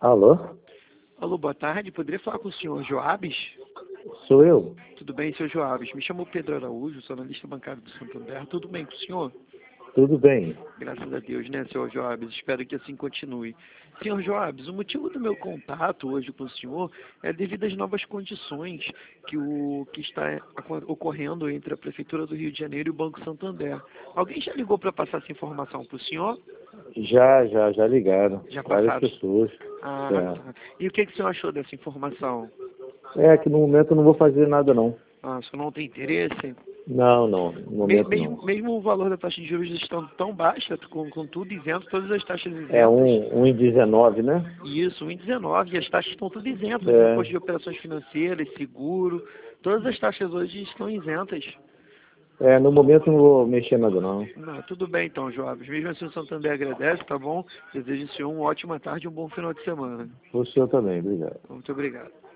Alô? Alô, boa tarde. Poderia falar com o senhor Joabes? Sou eu? Tudo bem, senhor Joabes? Me chamo Pedro Araújo, sou analista bancário do Santander. Tudo bem com o senhor? Tudo bem. Graças a Deus, né, senhor Joabes? Espero que assim continue. Senhor Joabes, o motivo do meu contato hoje com o senhor é devido às novas condições que está ocorrendo entre a Prefeitura do Rio de Janeiro e o Banco Santander. Alguém já ligou para passar essa informação para o senhor? Já ligaram. Já Várias passaram? pessoas. Ah, É. tá. E o que o senhor achou dessa informação? Que no momento eu não vou fazer nada não. Ah, o senhor não tem interesse? Não, no momento não. Mesmo o valor da taxa de juros estando tão baixa, com tudo isento, todas as taxas É isentas, 1,19, né? isso, 1,19, e as taxas estão tudo isentas, imposto É, de operações financeiras, seguro, todas as taxas hoje estão isentas. no momento eu não vou mexer nada não. Não, tudo bem então, Joabes. Mesmo assim o Santander agradece, tá bom? Desejo ao senhor uma ótima tarde e um bom final de semana. O senhor também, obrigado. Muito obrigado.